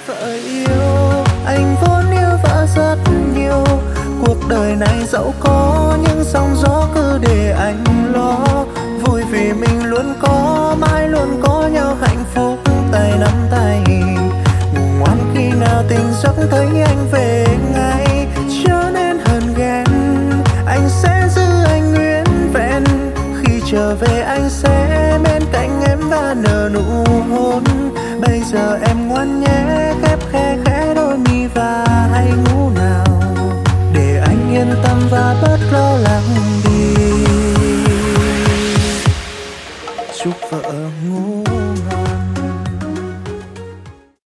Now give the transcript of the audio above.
vợ yêu. Anh vốn yêu vợ rất nhiều, cuộc đời này dẫu có